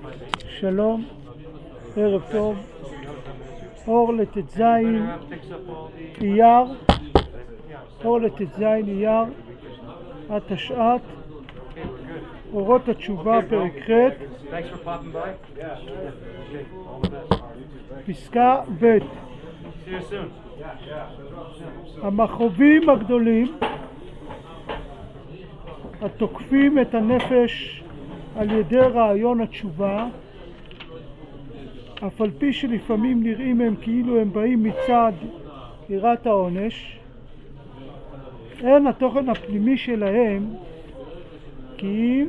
שלום, ערב טוב. אור לט"ז אייר, אור לט"ז אייר, התשע"ט, אורות התשובה פרק ח', פסקה ב'. המכאובים הגדולים התוקפים את הנפש על ידי רעיון התשובה, אף על פי שלפעמים נראים הם כאילו הם באים מצד יראת העונש, אין התוכן הפנימי שלהם כי אם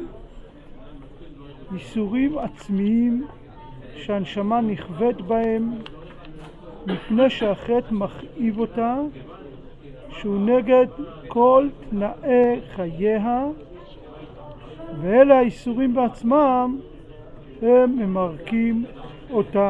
ייסורים עצמיים שהנשמה נכווית בהם מפני שהחטא מכאיב אותה, שהוא נגד כל תנאי חייה, ואלה האיסורים בעצמם הם ממרקים אותה.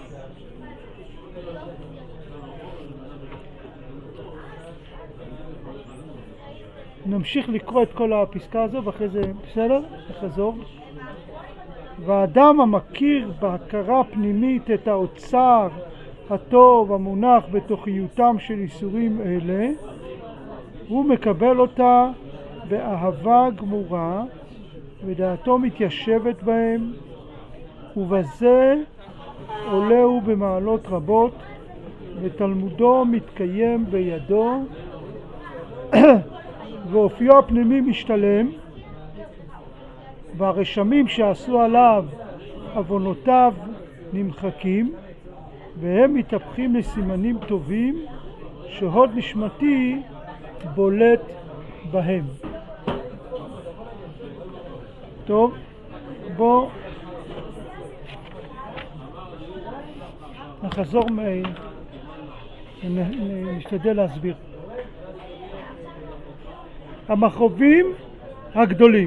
נמשיך לקרוא את כל הפסקה הזו ואחרי זה בסדר? נחזור. והאדם המכיר בהכרה פנימית את האוצר הטוב המונח בתוכיותם של איסורים אלה, הוא מקבל אותה באהבה גמורה ודעתו מתיישבת בהם, ובזה עולהו במעלות רבות ותלמודו מתקיים בידו ואופיו הפנימי משתלם, והרשמים שעשו עליו עוונותיו נמחקים והם מתהפכים לסימנים טובים שהוד נשמתי בולט בהם. טוב, בוא נחזור, נשתדל להסביר. המכאובים הגדולים,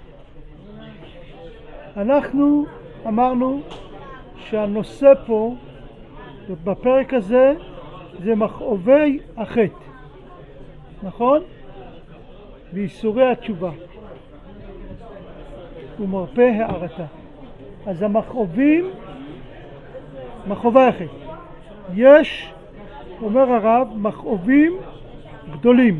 אנחנו אמרנו שהנושא פה בפרק הזה זה מכאובי החטא, נכון? ואיסורי התשובה ומרפא הערתה. אז המכאובים, מכאובי החטא, יש, אומר הרב, מכאובים גדולים.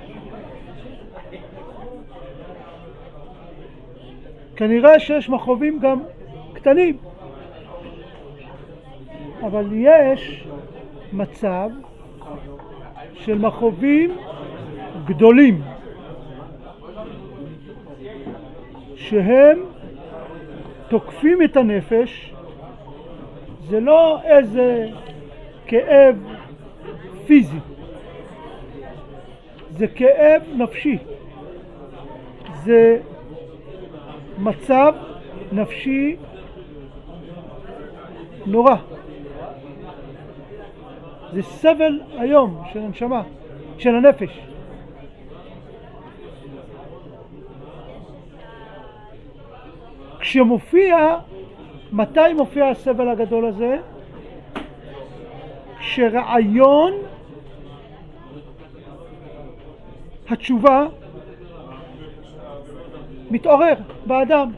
כנראה שיש מכאובים גם קטנים, אבל יש מצב של מכאובים גדולים שהם תוקפים את הנפש. זה לא איזה כאב פיזי, זה כאב נפשי, זה מצב נפשי נורא, זה סבל היום של הנשמה, של הנפש. כשמופיע, מתי מופיע הסבל הגדול הזה? כשרעיון התשובה מתעורר באדם.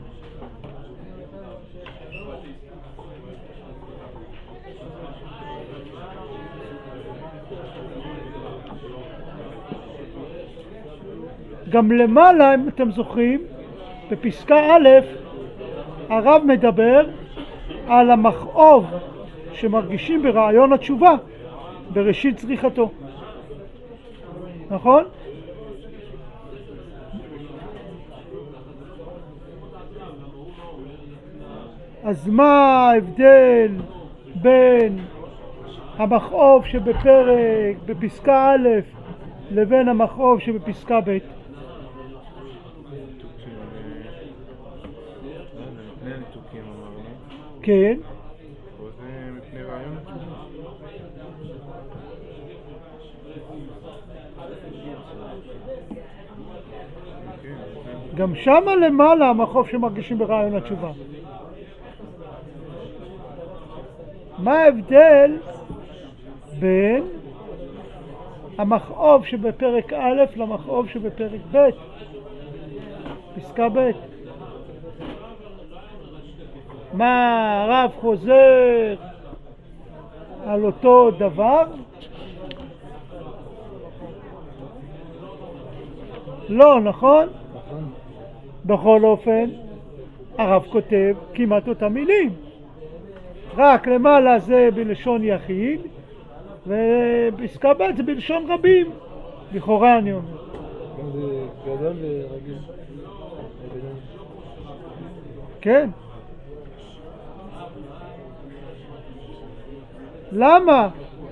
גם למעלה, אם אתם זוכרים, בפסקה א' הרב מדבר על המכאוב שמרגישים ברעיון התשובה בראשית צריכתו, נכון? אז מה ההבדל בין המכאוב שבפרק, בפסקה א', לבין המכאוב שבפסקה ב'? כן. גם שם למעלה המכאוב שמרגישים ברעיון התשובה. מה ההבדל בין המכאוב שבפרק א' למכאוב שבפרק ב', פסקה ב'? מה הרב חוזר על אותו דבר? לא, נכון? בכל אופן, הרב כותב כמעט אותם מילים. רק למעלה זה בלשון יחיד, ובפסקה ב' זה בלשון רבים. לכאורה אני אומר. זה גדול ורגיל. כן. למה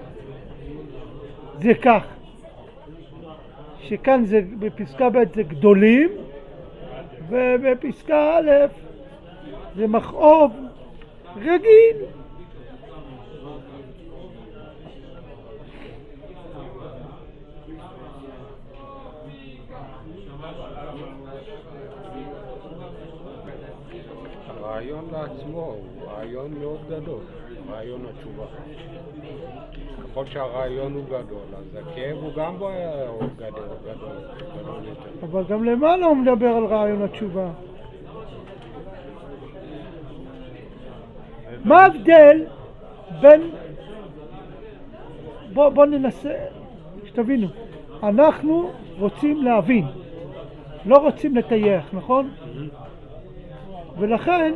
זה כך? שכאן זה, בפסקה ב' זה גדולים, ובפסקה א' זה מכאוב רגיל. הרעיון לעצמו הוא רעיון מאוד גדול, רעיון התשובה. ככל שהרעיון הוא גדול, אז הכאב הוא גם גדול יותר. אבל גם למעלה הוא מדבר על רעיון התשובה. מה ההבדל בין... בוא ננסה, שתבינו. אנחנו רוצים להבין, לא רוצים לטייח, נכון? ולכן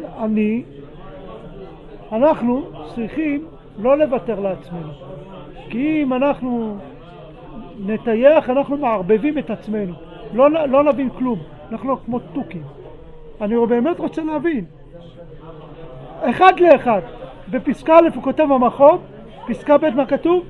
אנחנו צריכים לא לוותר לעצמנו. כי אם אנחנו נטייח, אנחנו מערבבים את עצמנו. לא נבין כלום. אנחנו כמו טוקים. אני באמת רוצה להבין. אחד לאחד. בפסקה א' הוא כותב המחוב, פסקה ב' מה כתוב?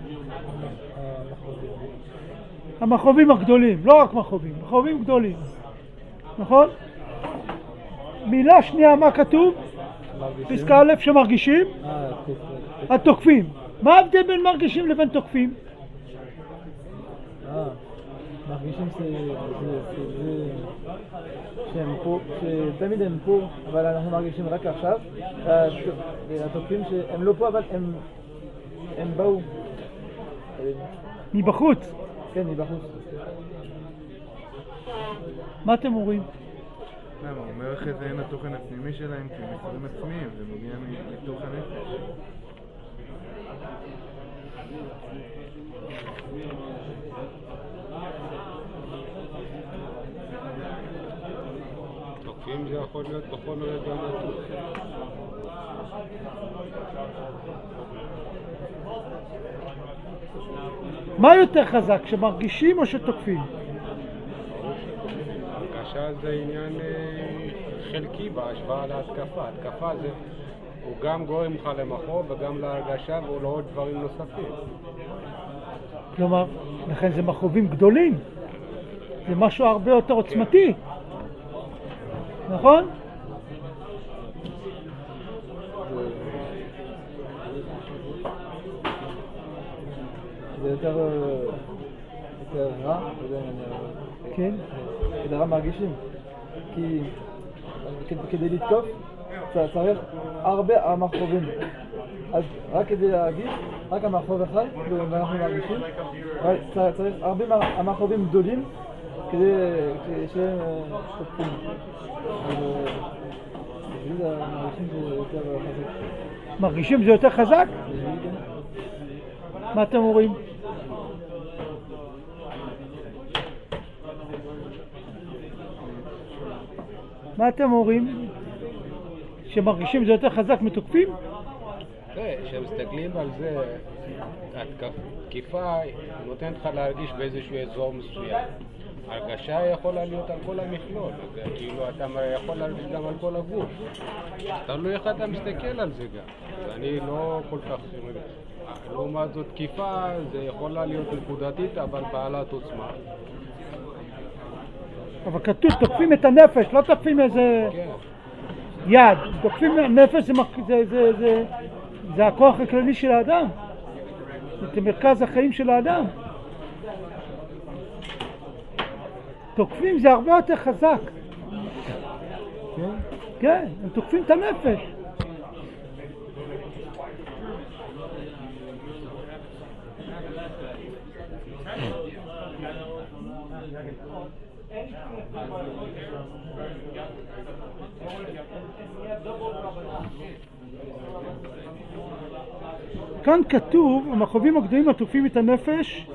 המחובים הגדולים, לא רק מחובים, מחובים גדולים. נכון? מילה שנייה מה כתוב? פסקה א' שמרגישים? התוקפים. מה ההבדל בין מרגישים לבין תוקפים? מרגישים שהם פה, שתמיד הם פה, אבל אנחנו מרגישים רק עכשיו. התוקפים שהם לא פה, אבל הם באו. מבחוץ? כן, מבחוץ. מה אתם אומרים? למה? הוא אומר אחרי זה אין התוכן הפנימי שלהם כי הם יצורים עצמיים, זה מגיע מתוך הנפש. תוקפים זה יכול להיות בכל רגע נתון. מה יותר חזק, שמרגישים או שתוקפים? הרגשה זה עניין חלקי בהשוואה להתקפה. התקפה זה הוא גם גורם לך למחוב וגם להרגשה ולעוד דברים נוספים. כלומר, לכן זה מחובים גדולים. זה משהו הרבה יותר עוצמתי. נכון? זה יותר רע, כן. יותר רע מרגישים. כי כדי לתקוף צריך הרבה המחובים. אז רק כדי להגיד, רק המחוב אחד, ואנחנו מרגישים, צריך הרבה המחובים גדולים כדי שהם תוקפים. מרגישים זה יותר חזק? מה אתם אומרים? מה אתם אומרים? שמרגישים זה יותר חזק מתוקפים? כשמסתכלים על זה, התקיפה נותנת לך להרגיש באיזשהו אזור מסוים. הרגשה יכולה להיות על כל המכלול, כאילו אתה יכול להרגיש גם על כל הגוף. תלוי איך אתה מסתכל על זה גם. ואני לא כל כך... לעומת זאת תקיפה זה יכולה להיות נקודתית אבל בעלת עוצמה. אבל כתוב תוקפים את הנפש, לא תוקפים איזה יד. תוקפים נפש זה הכוח הכללי של האדם. זה מרכז החיים של האדם. תוקפים זה הרבה יותר חזק. כן, הם תוקפים את הנפש. כאן כתוב, המכאובים הגדולים התוקפים את הנפש,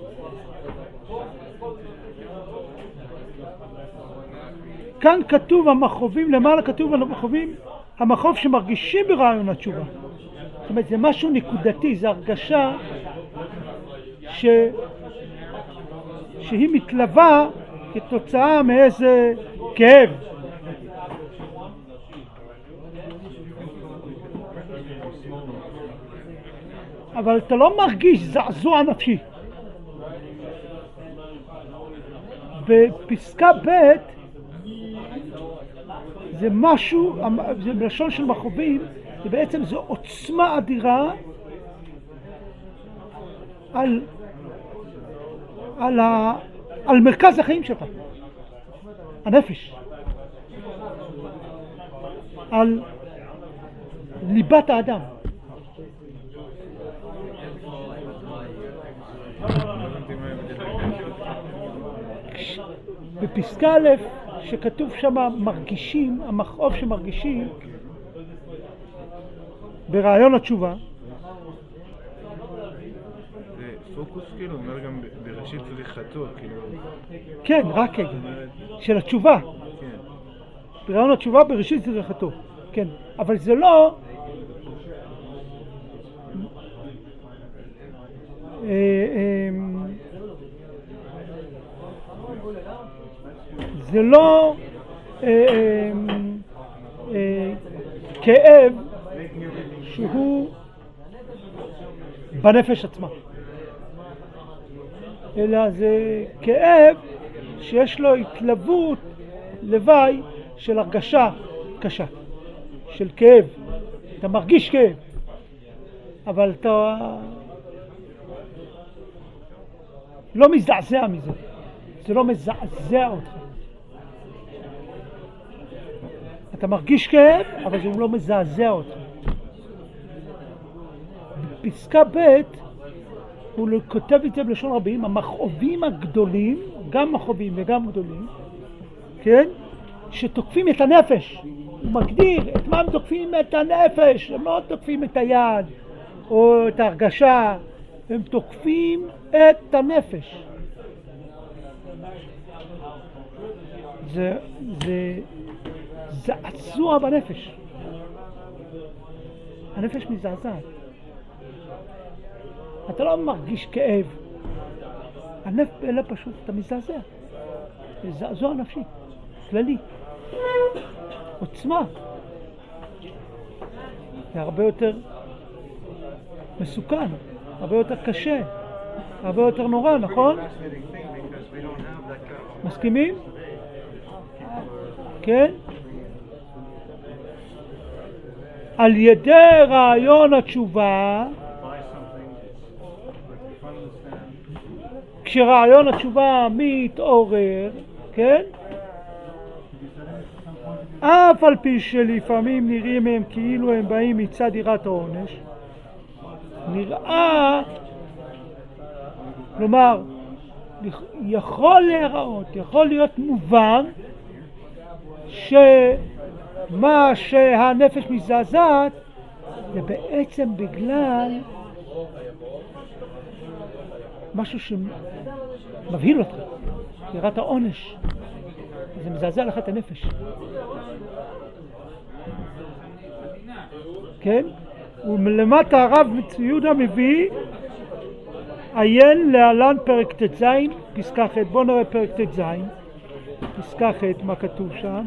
כאן כתוב המכאובים, למעלה כתוב המכאובים, המכאוב שמרגישים ברעיון התשובה. זאת אומרת, זה משהו נקודתי, זה הרגשה שהיא מתלווה כתוצאה מאיזה כאב. אבל אתה לא מרגיש זעזוע נפשי. בפסקה ב' זה משהו, זה בלשון של מכאובים, זה בעצם זו עוצמה אדירה על מרכז החיים שלך, הנפש, על ליבת האדם. בפסקה א' שכתוב שם מרגישים, המכאוב שמרגישים ברעיון התשובה, זה פוקוס כאילו, אומר גם בראשית צריכתו, כאילו. כן, רק רגע, של התשובה. כן. ברעיון התשובה בראשית צריכתו, כן, אבל זה לא זה לא כאב שהוא בנפש עצמה, אלא זה כאב שיש לו התלוות לוואי של הרגשה קשה, של כאב. אתה מרגיש כאב, אבל אתה לא מזעזע מזה, זה לא מזעזע אותך. אתה מרגיש כאב, אבל זה לא מזעזע אותך. בפסקה ב' הוא כותב את זה בלשון רבים, המכאובים הגדולים, גם מכאובים וגם גדולים, כן? שתוקפים את הנפש. הוא מגדיר את מה הם תוקפים את הנפש, הם לא תוקפים את היד או את ההרגשה, הם תוקפים את הנפש. זה זעזוע בנפש. הנפש מזעזעת. אתה לא מרגיש כאב. אלא פשוט אתה מזעזע. זה זעזוע נפשי, כללי. עוצמה. זה הרבה יותר מסוכן, הרבה יותר קשה, הרבה יותר נורא, נכון? מסכימים? כן? על ידי רעיון התשובה, כשרעיון התשובה מתעורר, כן? אף על פי שלפעמים נראים הם כאילו הם באים מצד יראת העונש, נראה, כלומר, יכול להיראות, יכול להיות מובן שמה שהנפש מזעזעת זה בעצם בגלל משהו שמבהיל אותך, יראת העונש, זה מזעזע לך את הנפש. כן? ולמטה הרב יהודה מביא עיין להלן פרק ט"ז פסקה ח'. בוא נראה פרק ט"ז פסקה ח' מה כתוב שם.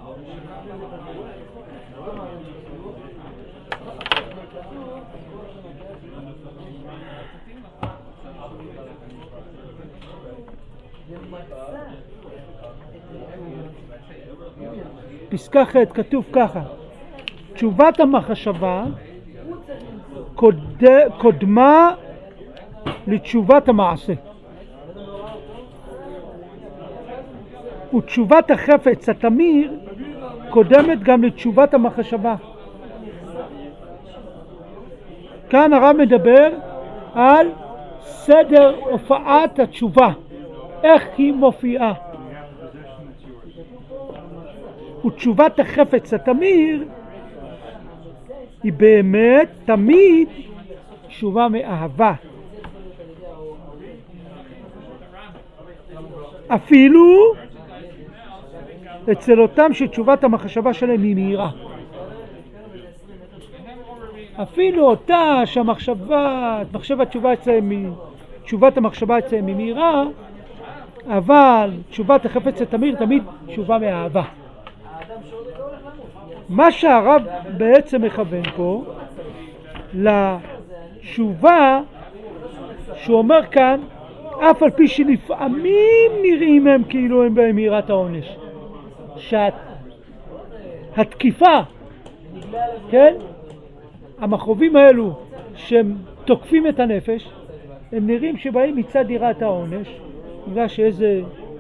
פסקה ח' כתוב ככה: תשובת המחשבה קודמה לתשובת המעשה, ותשובת החפץ התמיר קודמת גם לתשובת המחשבה. כאן הרב מדבר על סדר הופעת התשובה, איך היא מופיעה. ותשובת החפץ התמיר היא באמת תמיד תשובה מאהבה. אפילו אצל אותם שתשובת המחשבה שלהם היא מהירה. אפילו אותה תשובת המחשבה אצלם היא מהירה, אבל תשובת החפץ התמיר תמיד תשובה מאהבה. מה שהרב בעצם מכוון פה לתשובה שהוא אומר כאן, אף על פי שלפעמים נראים הם כאילו הם במהירת העונש, שהתקיפה, כן? המחרובים האלו שהם תוקפים את הנפש, הם נראים שבאים מצד יראת העונש, בגלל שאיזה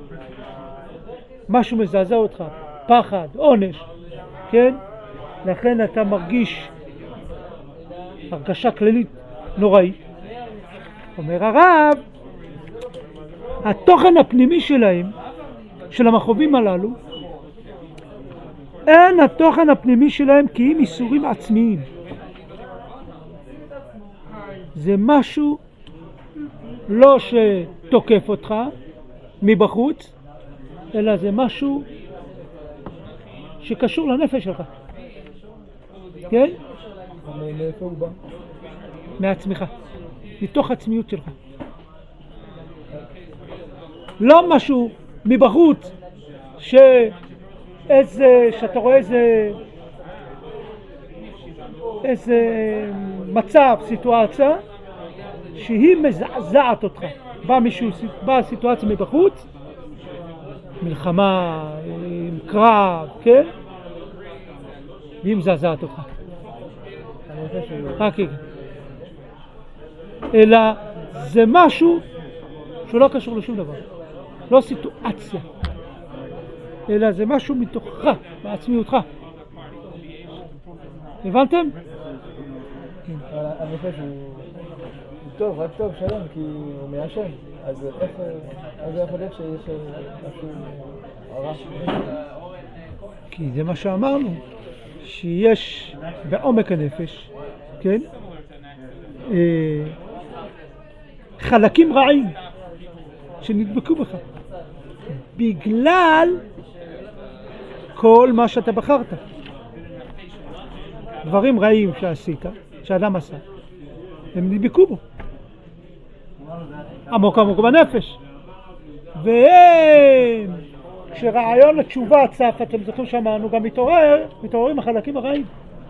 משהו מזעזע אותך, פחד, עונש, כן? לכן אתה מרגיש הרגשה כללית נוראית. אומר הרב, התוכן הפנימי שלהם, של המחרובים הללו, אין התוכן הפנימי שלהם כי הם איסורים עצמיים. זה משהו לא שתוקף אותך מבחוץ, אלא זה משהו שקשור לנפש שלך. כן? מאיפה הוא בא? מעצמך, מתוך עצמיות שלך. לא משהו מבחוץ שאתה רואה איזה מצב, סיטואציה שהיא מזעזעת אותך. באה סיטואציה מבחוץ, מלחמה, קרב, כן? והיא מזעזעת אותך. אלא זה משהו שהוא לא קשור לשום דבר, לא סיטואציה, אלא זה משהו מתוכך, בעצמיותך. הבנתם? הנפש הוא טוב, רק טוב, שלם, כי הוא מיישן. אז איך זה יכול להיות שיש משהו הרע? כי זה מה שאמרנו, שיש בעומק הנפש, כן? חלקים רעים שנדבקו בך בגלל כל מה שאתה בחרת. דברים רעים שעשית, שאדם עשה, הם נדבקו בו עמוק עמוק בנפש. והם, כשרעיון התשובה צף, אתם זוכרים שאמרנו, גם מתעוררים החלקים הרעים.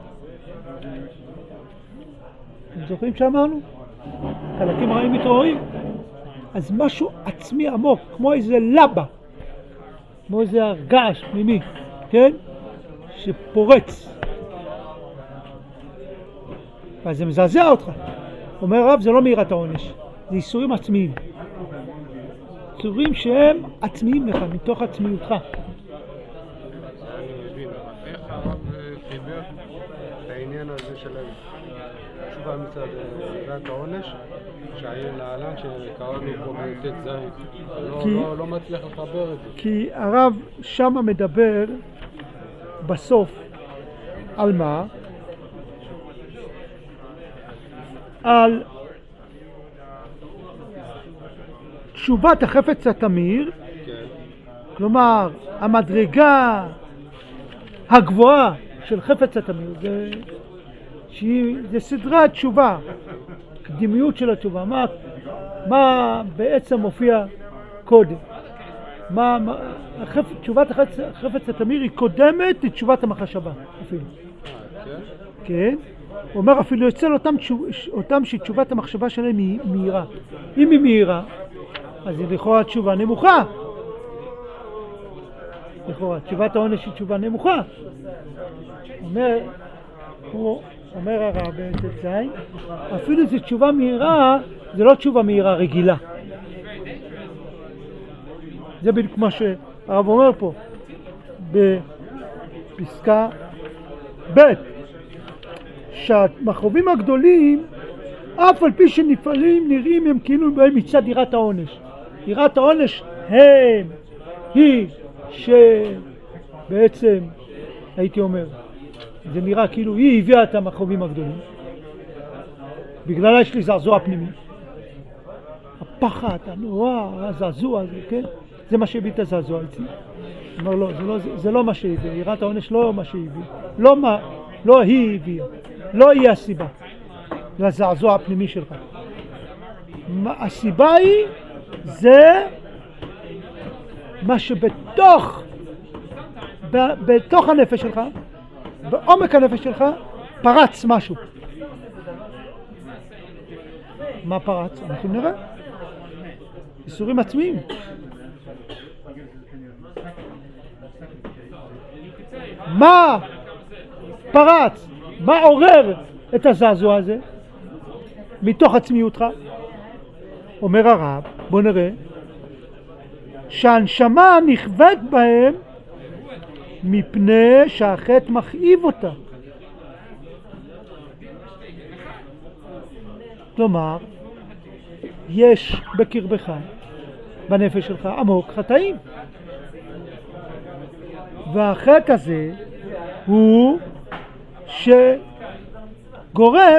אתם זוכרים שאמרנו? חלקים הרעים מתעוררים. אז משהו עצמי עמוק, כמו איזה לבה, כמו איזה הרגש פנימי, כן? שפורץ. אז זה מזעזע אותך. אומר הרב, זה לא מהירת העונש, זה איסורים עצמיים. איסורים שהם עצמיים לך, מתוך עצמיותך. אני מבין, איך הרב חיבר את העניין הזה של התשובה מצד מהירת העונש, שהעניין לעלן שקראנו פה בי"ט ז', לא מצליח לחבר את זה. כי הרב שם מדבר בסוף על מה? על תשובת החפץ התמיר, כלומר המדרגה הגבוהה של חפץ התמיר, זה סדרת תשובה, קדימיות של התשובה, מה בעצם מופיע קודם. תשובת החפץ התמיר היא קודמת לתשובת המחשבה אפילו. כן? הוא אומר אפילו אצל אותם שתשובת המחשבה שלהם היא מהירה. אם היא מהירה, אז היא לכאורה תשובה נמוכה. לכאורה, תשובת העונש היא תשובה נמוכה. אומר הרב בט"ז, אפילו זו תשובה מהירה, זה לא תשובה מהירה רגילה. זה בדיוק מה שהרב אומר פה, בפסקה ב', שהמחרובים הגדולים, אף על פי שנפעלים נראים הם כאילו בהם מצד יראת העונש. יראת העונש היא שבעצם, הייתי אומר, זה נראה כאילו היא הביאה את המכאובים הגדולים. בגללה יש לי זעזוע פנימי. הפחד, הנורא, הזעזוע הזה, כן? זה מה שהביא את הזעזוע אצלי. הוא אומר, לא, זה לא מה שהביא. יראת העונש לא מה שהביא. לא היא הביאה. לא היא הסיבה לזעזוע הפנימי שלך. הסיבה היא, זה מה שבתוך הנפש שלך, בעומק הנפש שלך, פרץ משהו. מה פרץ? אנחנו נראה. איסורים עצמיים. מה פרץ? מה עורר את הזעזוע הזה? מתוך עצמיותך. אומר הרב, בוא נראה, שהנשמה נכבד בהם מפני שהחטא מכאיב אותה. כלומר, יש בקרבך, בנפש שלך, עמוק חטאים. והחטא הזה הוא שגורם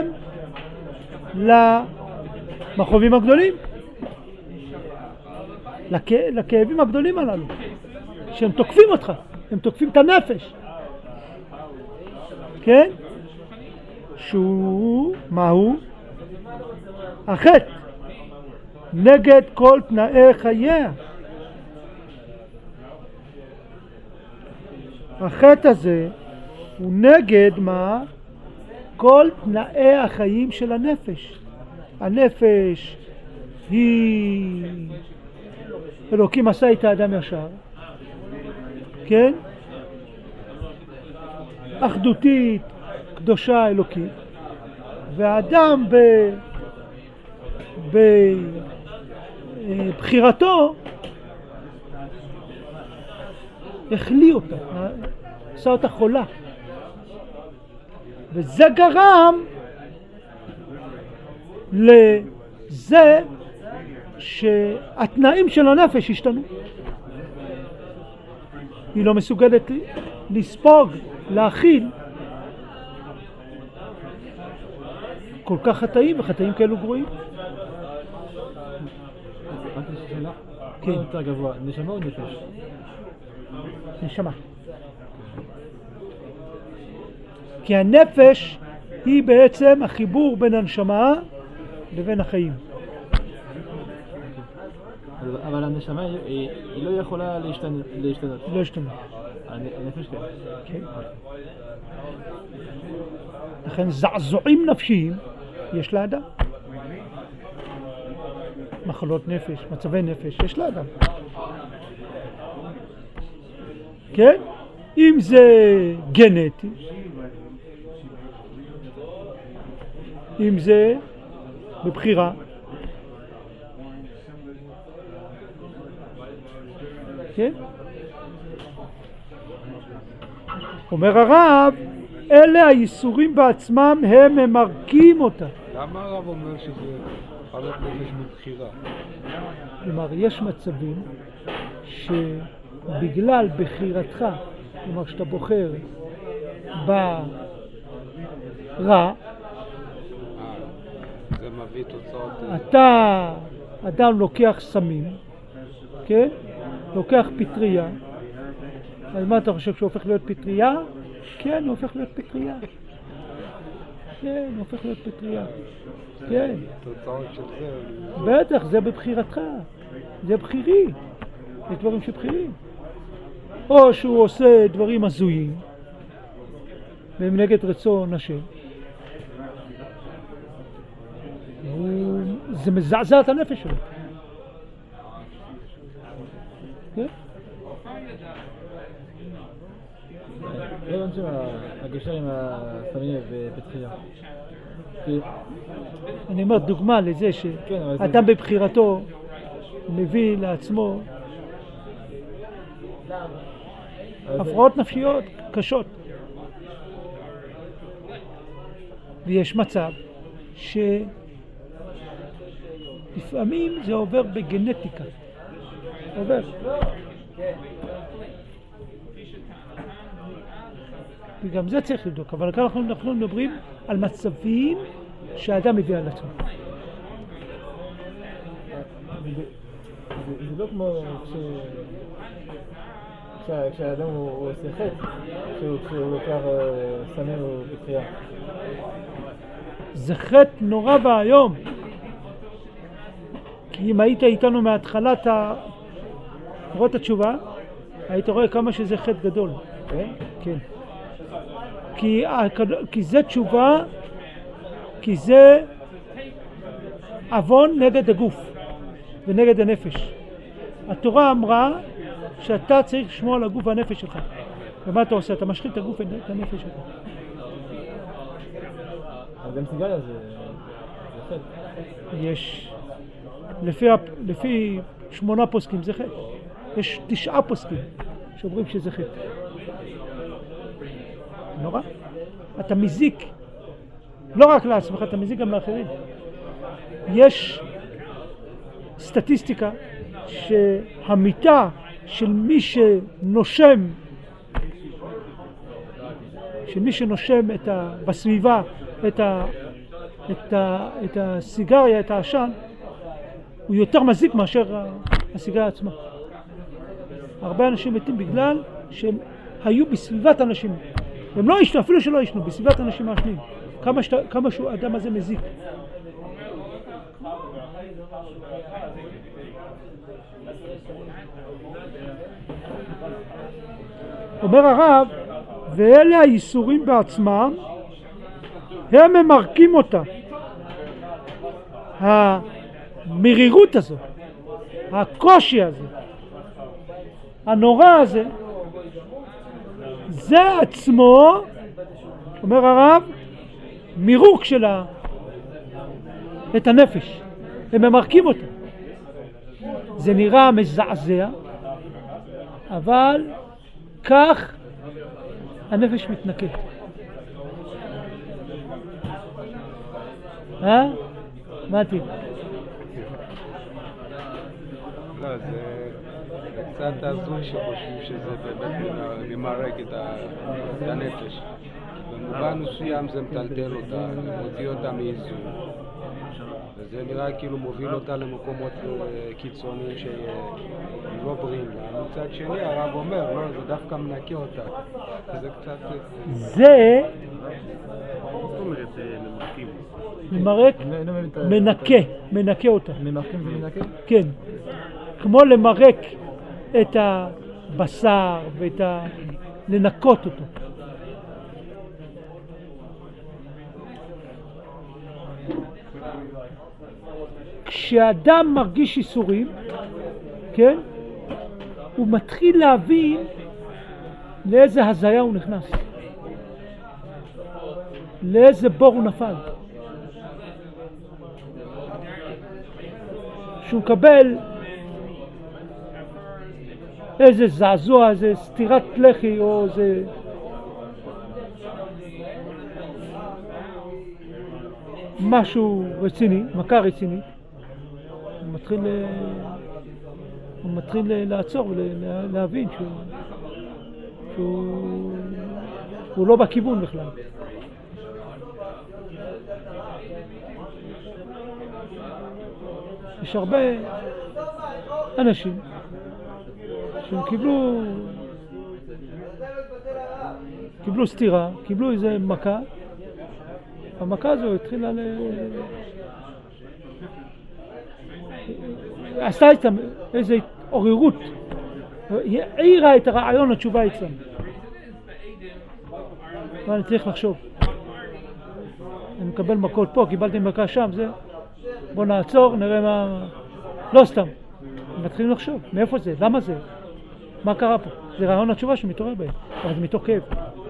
למכאובים הגדולים, לכאבים הגדולים הללו, שהם תוקפים אותך, הם תוקפים את הנפש. כן? שהוא, מהו? החטא נגד כל תנאי חייה. החטא הזה הוא נגד מה? כל תנאי החיים של הנפש. הנפש היא אלוקים עשה את האדם ישר, כן? אחדותית, קדושה, אלוקית, והאדם בבחירתו החליא אותה, עשה אותה חולה, וזה גרם לזה שהתנאים של הנפש השתנו. היא לא מסוגלת לספוג, להכיל כל כך חטאים, וחטאים כאלו גרועים. רק שאלה, כן. מה יותר גבוה, נשמה או נפש? נשמה. כי הנפש היא בעצם החיבור בין הנשמה לבין החיים. אבל הנשמה היא לא יכולה להשתנות. לא השתנה. הנפש כן. כן. לכן זעזועים נפשיים יש לאדם. מחלות נפש, מצבי נפש, יש לאדם. כן? אם זה גנטי, אם זה בבחירה, כן? אומר הרב, אלה הייסורים בעצמם הם ממרקים אותה. למה הרב אומר שזה חלות נפש מבחירה? כלומר, יש מצבים שבגלל בחירתך, כלומר שאתה בוחר ברע, זה מביא תוצאות. אתה אדם לוקח סמים, כן? לוקח פטריה. אז מה אתה חושב, שהוא הופך להיות פטריה? כן, הוא הופך להיות פטריה. כן, הוא הופך להיות פטריה. כן. תוצאות של זה. בטח, זה בבחירתך. זה בחירי. יש דברים שבחירים. או שהוא עושה דברים הזויים, והם נגד רצון השם. זה מזעזע את הנפש שלו. כן? לא הבנתי הגישה עם הסמים ובתחייה. אני אומר דוגמה לזה שאדם בבחירתו מביא לעצמו הפרעות נפשיות קשות. ויש מצב שלפעמים זה עובר בגנטיקה. עובר. וגם זה צריך לבדוק, אבל כאן אנחנו מדברים על מצבים שהאדם מביא על עצמו. זה לא כמו כשהאדם הוא עושה חטא, כשהוא לוקח סמים או בקריאה. זה חטא נורא והיום. כי אם היית איתנו מהתחלת רואה התשובה, היית רואה כמה שזה חטא גדול. כן. כי זה תשובה, כי זה עוון נגד הגוף ונגד הנפש. התורה אמרה שאתה צריך לשמור על הגוף והנפש שלך. ומה אתה עושה? אתה משחית את הגוף ואת הנפש שלך. אבל גם סיגריה זה חטא. יש, לפי 8 פוסקים זה חטא. יש 9 פוסקים שאומרים שזה חטא. נורא. אתה מזיק, לא רק לעצמך, אתה מזיק גם לאחרים. יש סטטיסטיקה שהמיטה של מי שנושם, בסביבה את הסיגריה, את העשן, הוא יותר מזיק מאשר הסיגריה עצמה. הרבה אנשים מתים בגלל שהם היו בסביבת אנשים. הם לא ישנו, אפילו שלא ישנו, בסביבת אנשים מעשנים. כמה שהאדם הזה מזיק. אומר הרב, ואלה האיסורים בעצמם, הם ממרקים אותה. המרירות הזו, הקושי הזה, הנורא הזה, זה עצמו, אומר הרב, מירוק שלה את הנפש. הם ממרקים אותה. זה נראה מזעזע, אבל כך הנפש מתנקה. מתי? לא, זה קצת הזוי שחושבים שזה באמת ממרק את הנפש. במובן מסוים זה מטלטל אותה, מוציא אותה מאיזון. וזה נראה כאילו מוביל אותה למקומות קיצוניים שהם לא בריאים לה. מצד שני הרב אומר, לא, זה דווקא מנקה אותה. זה קצת... זה... זאת אומרת, ממרקים. ממרק, מנקה אותה. ממרקים זה מנקה? כן. כמו למרק את הבשר לנקות אותו. כשאדם מרגיש איסורים, כן? הוא מתחיל להבין לאיזה הזיה הוא נכנס. לאיזה בור הוא נפל. שהוא מקבל איזה זעזוע, איזה סתירת לחי או איזה משהו רציני, מכה רצינית, הוא מתחיל לעצור ולהבין שהוא לא בכיוון בכלל. יש הרבה אנשים שהם קיבלו סתירה, קיבלו איזה מכה, המכה הזו התחילה עשתה איתם איזו עוררות, העירה את הרעיון התשובה אצלם. ואני צריך לחשוב, אני מקבל מכות פה, קיבלתי מכה שם, זה, בוא נעצור, נראה מה, לא סתם, מתחילים לחשוב, מאיפה זה, למה זה, מה קרה פה, זה רעיון התשובה שמתעורר בהם, אבל זה מתוך כאב.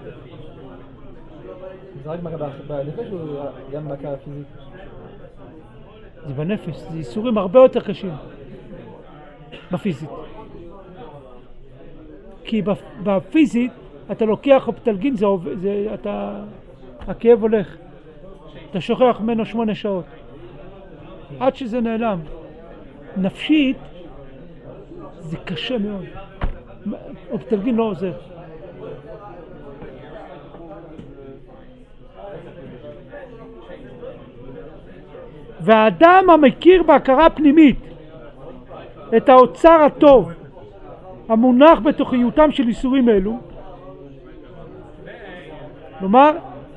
זה רק מכה בנפש או גם מכה פיזית? זה בנפש, זה איסורים הרבה יותר קשים בפיזית. כי בפיזית אתה לוקח אופטלגין, הכאב הולך, אתה שוכח ממנו 8 שעות עד שזה נעלם. נפשית זה קשה מאוד, אופטלגין לא עוזר. והאדם המכיר בהכרה פנימית את האוצר הטוב המונח בתוכיותם של איסורים אלו, כלומר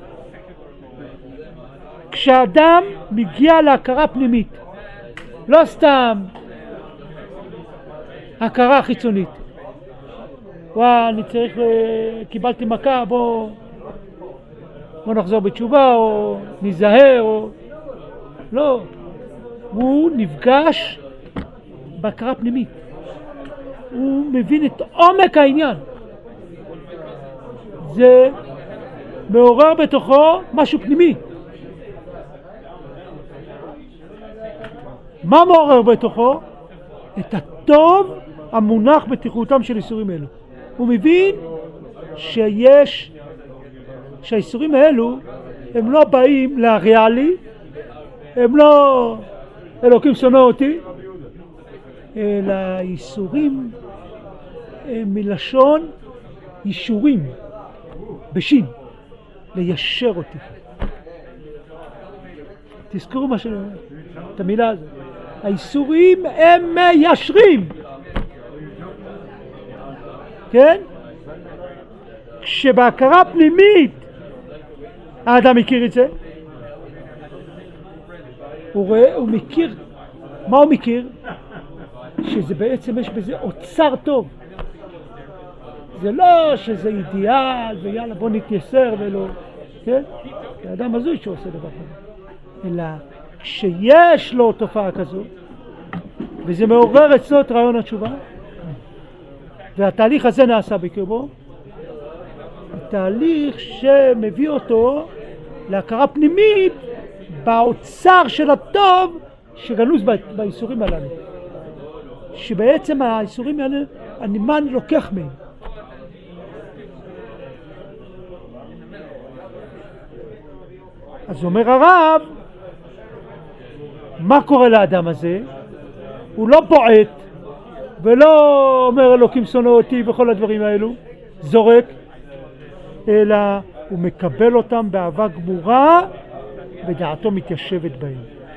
כשאדם מגיע להכרה פנימית, לא סתם הכרה חיצונית, אני צריך, קיבלתי מכה, בוא נחזור בתשובה או נזהר, או לא, הוא נפגש בהכרה פנימית, הוא מבין את עומק העניין, זה מעורר בתוכו משהו פנימי. מה מעורר בתוכו? את הטוב המונח בתוכיותם של איסורים אלו. הוא מבין שהאיסורים האלו הם לא באים להרע לי, הם לא אלוקים שונא אותי, אלא איסורים מלשון אישורים בשין, ליישר אותי. תזכרו את המילה הזאת. האיסורים הם מיישרים, כן? כשבהכרה פנימית האדם מכיר את זה, הוא מכיר, מה הוא מכיר? שזה בעצם יש בזה אוצר טוב. זה לא שזה אידיאל ויאללה בוא נתייסר ולא, כן? האדם הזוי שעושה דבר כזה, אלא שיש לו תופעה כזו וזה מעורר אצלו את רעיון התשובה, והתהליך הזה נעשה בקרבו, תהליך שמביא אותו להכרה פנימית באוצר של הטוב שגנוז באיסורים הללו, שבעצם האיסורים האלה מה אני לוקח מהם. אז אומר הרב, מה קורה לאדם הזה? הוא לא בועט ולא אומר אלוקים שונא אותי וכל הדברים האלו, זורק, אלא הוא מקבל אותם באהבה גמורה ודעתו מתיישבת בהם.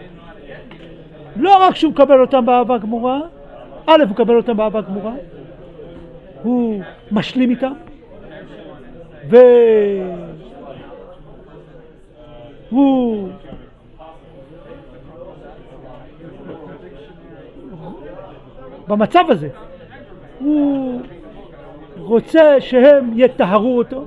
לא רק שהוא מקבל אותם באהבה גמורה, א', הוא מקבל אותם באהבה גמורה, הוא משלים איתם, והוא במצב הזה הוא רוצה שהם יטהרו אותו,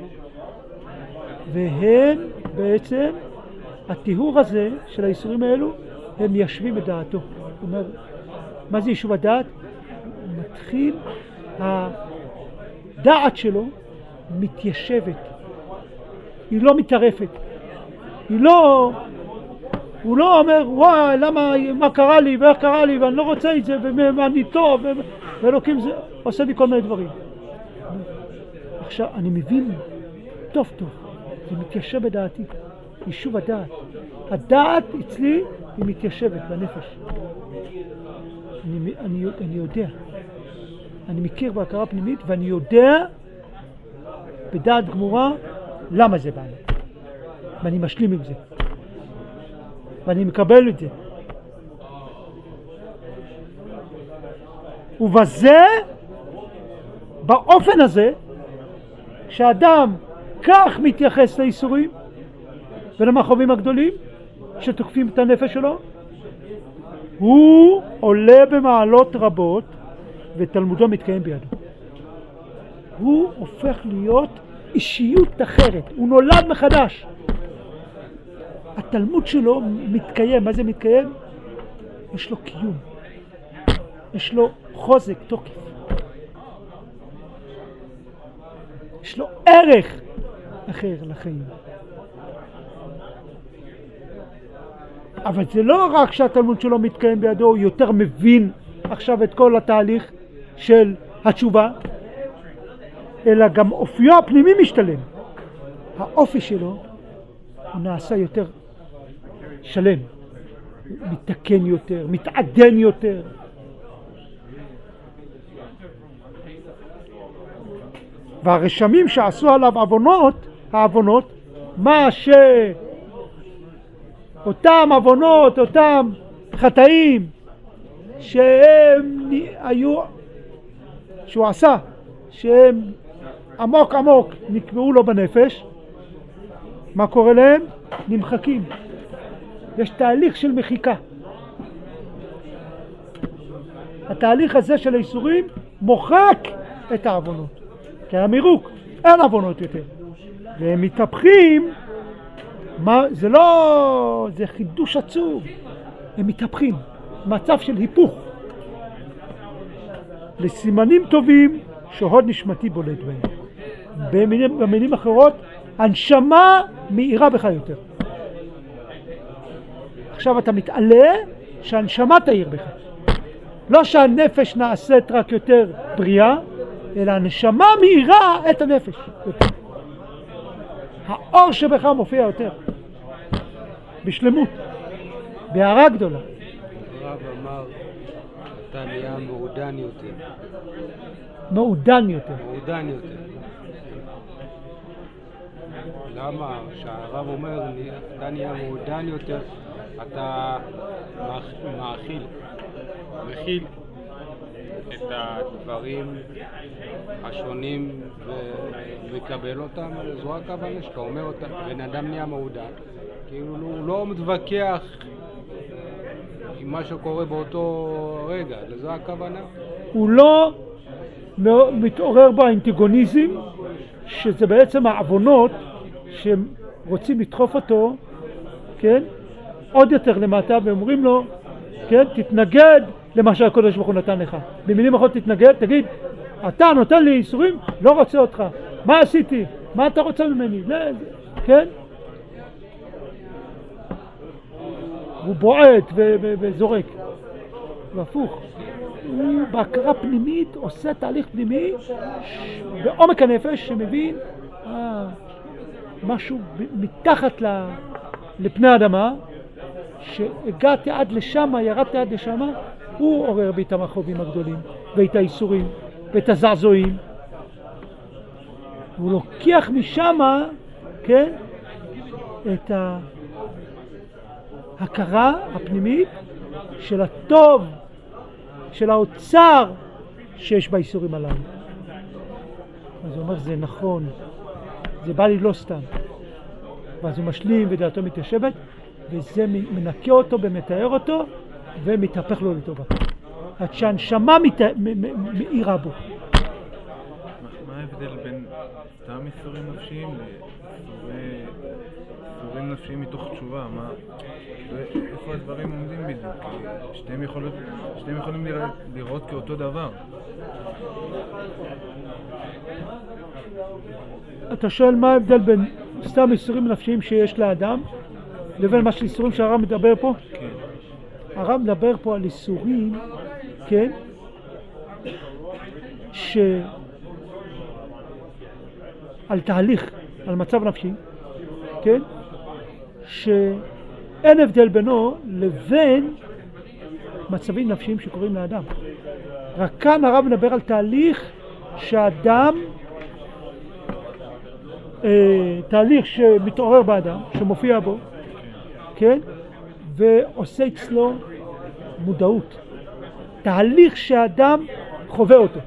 והם בעצם הטיהור הזה של האיסורים האלו הם ישבים את דעתו. זאת אומרת, מה זה יישוב הדעת? מתחיל הדעת שלו מתיישבת, היא לא מתערפת, הוא לא אומר וואי למה, מה קרה לי ואיך קרה לי ואני לא רוצה את זה ואני טוב ואלוקים זה עושה לי כל מיני דברים. עכשיו אני מבין טוב טוב, זה מתיישב בדעתי, יישוב הדעת. הדעת אצלי היא מתיישבת בנפש. אני יודע, אני מכיר בהכרה פנימית ואני יודע בדעת גמורה למה זה בא לי, ואני משלים עם זה ואני מקבל את זה, ובזה באופן הזה שאדם כך מתייחס לאיסורים ולמחובים הגדולים שתוקפים את הנפש שלו, הוא עולה במעלות רבות ותלמודו מתקיים בידו. הוא הופך להיות אישיות אחרת, הוא נולד מחדש. התלמוד שלו מתקיים. מה זה מתקיים? יש לו קיום, יש לו חוזק, תוקף, יש לו ערך אחר לחיים. אבל זה לא רק שהתלמוד שלו מתקיים בידו, הוא יותר מבין עכשיו את כל התהליך של התשובה, אלא גם אופיו הפנימי משתלם. האופי שלו הוא נעשה יותר שלם, מתקן יותר, מתעדן יותר. והרשמים שעשו עליו העוונות, מה אותם עוונות, אותם חטאים שהם היו, שהוא עשה, שהם עמוק עמוק נקבעו לו בנפש, מה קורה להם? נמחקים. יש תהליך של מחיקה. התהליך הזה של האיסורים מוחק את העוונות. כי המירוק, אין עוונות יותר. והם מתהפכים, זה לא, זה חידוש עצוב. הם מתהפכים, מצב של היפוך. לסימנים טובים שהוד נשמתי בולט בהם. במילים אחרות, הנשמה מאירה בך יותר. עכשיו אתה מתעלה שהנשמה תאיר בך. לא שהנפש נעשית רק יותר בריאה, אלא הנשמה מאירה את הנפש יותר. האור שבך מופיע יותר. בשלמות. בהערה גדולה. הרב אמר, אתה נהיה מעודן יותר. מעודן יותר. מעודן יותר. למה? שהרב אומר, אתה נהיה מעודן יותר, אתה מכיל את הדברים השונים ומקבל אותם. זו הכוונה שאתה אומר אותם, בן אדם נהיה מעודן. כאילו הוא לא מתווכח עם מה שקורה באותו רגע, לזו הכוונה. הוא לא מתעורר באנטגוניזם, שזה בעצם העוונות שרוצים לדחוף אותו, כן? עוד יותר למטה, ואומרים לו, כן? תתנגד למה שהקדוש ברוך הוא נתן לך. במילים אחרות תתנגד, תגיד, אתה נותן לי איסורים, לא רוצה אותך. מה עשיתי? מה אתה רוצה ממני? כן? הוא בועט וזורק. והפוך. הוא בהכרה פנימית עושה תהליך פנימי בעומק הנפש שמבין משהו מתחת לפני האדמה, שהגעתי עד לשם, ירדתי עד לשם, הוא עורר בי את המחובים הגדולים ואת האיסורים ואת הזעזועים. הוא לוקח משם, כן, את ההכרה הפנימית של הטוב, של האוצר שיש באיסורים הללו. אז הוא אומר, זה נכון, זה בא לי לא סתם. ואז הוא משלים ודעתו מתיישבת, וזה מנקה אותו ומתאר אותו, ומתהפך לו לטובה. עד שהנשמה מאירה בו. מה ההבדל בין סתם איסורים נפשיים לאיסורים נפשיים מתוך תשובה? איפה הדברים עומדים בדיוק? שתיהם יכולים לראות כאותו דבר. אתה שואל מה ההבדל בין סתם איסורים נפשיים שיש לאדם לבין מה של איסורים שהרב מדבר פה? כן. הרב מדבר פה על איסורים, כן, על תהליך, על מצב נפשי, כן, שאין הבדל בינו לבין מצבים נפשיים שקורים לאדם. רק כאן הרב מדבר על תהליך שהאדם, תהליך שמתעורר באדם, שמופיע בו, כן, ועושה אצלו מודעות. תהליך שהאדם חווה אותו.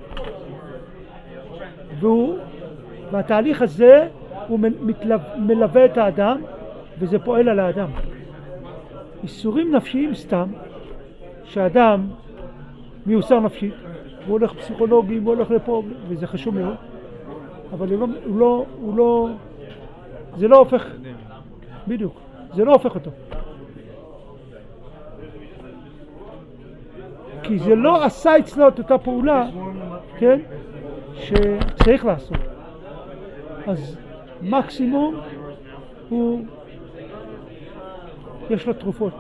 והתהליך הזה הוא מלווה את האדם, וזה פועל על האדם. איסורים נפשיים סתם, שהאדם מיוסר נפשית, הוא הולך פסיכולוגי, הוא הולך לפה, וזה חשוב מאוד, אבל זה לא הופך, בדיוק, זה לא הופך אותו. כי זה לא עשה אצלו את אותה פעולה, כן, שצריך לעשות. אז מקסימום יש לו תרופות.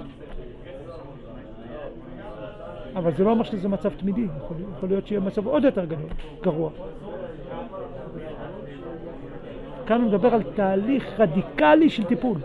אבל זה לא אומר שזה מצב תמידי, יכול להיות שיהיה מצב עוד יותר גרוע. כאן הוא מדבר על תהליך רדיקלי של טיפול.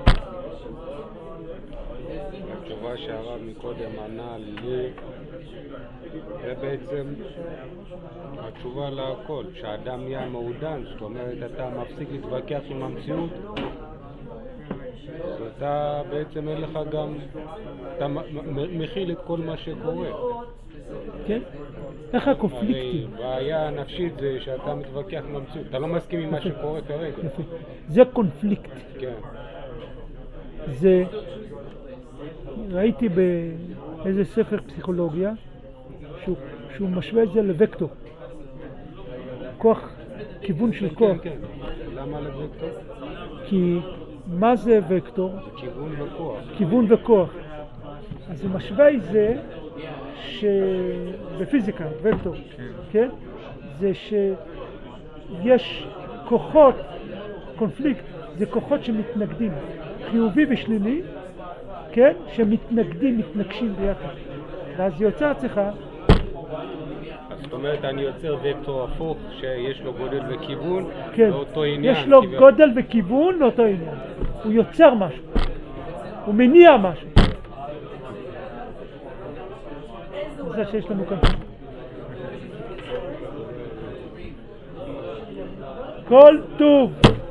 התשובה שהרב מקודם ענה לי, זה בעצם התשובה להכל, שהאדם נהיה מעודן, זאת אומרת אתה מפסיק להתווכח עם המציאות, זאת אתה בעצם אין לך גם, אתה מכיל את כל מה שקורה. כן? איך הקונפליקטים? הרי בעיה נפשית זה שאתה מתווכח עם המציאות, אתה לא מסכים עם מה שקורה כרגע. יפה. זה קונפליקט. כן. זה, ראיתי באיזה ספר פסיכולוגיה שהוא משווה את זה לוקטור. כוח, כיוון של כוח. כן, כן. למה לוקטור? כי מה זה וקטור? זה כיוון וכוח. כיוון וכוח. אז הוא משווה את זה שבפיזיקה, וקטור, כן? זה שיש כוחות, קונפליקט, זה כוחות שמתנגדים, חיובי ושלילי, כן? שמתנגדים, מתנגשים ביחד. ואז יוצא אצלך, זאת אומרת, אני יוצר וקטור הפוך שיש לו גודל וכיוון, כן, לאותו עניין. יש לו גודל וכיוון לאותו עניין. הוא יוצר משהו, הוא מניע משהו. זה שיש לנו כאן. כל טוב.